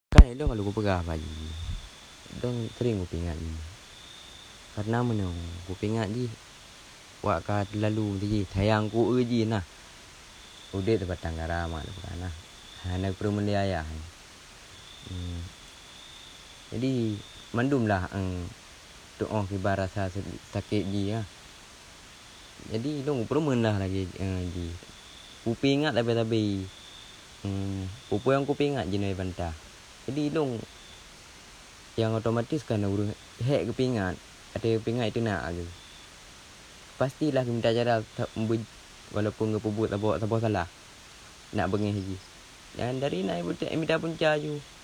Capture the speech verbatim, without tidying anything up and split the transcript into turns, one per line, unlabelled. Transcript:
Kan elok kalau ku pegah pagi. Dong sering ku pingat ji. Karena mana ku pingat ji. Wak ka terlalu ji. Sayang ku ji nah. Udah tu batang garama tu kan nah. Anak perumuli ayah. Hmm. Jadi mandum lah ang doa kibar rasa sakit ji ya. Jadi dong perumen lah lagi uh, ji. Ku pingat tapi-tapi. Hmm, pupu yang ku pingat je nai bantah. Jadi dong yang otomatis kan urus hek kepingat. Ada pingat itu nak aku. Pastilah kita minta cara walaupun ke pubut apa apa salah. Nak bengih lagi. Dan dari naik buat minta punca ju.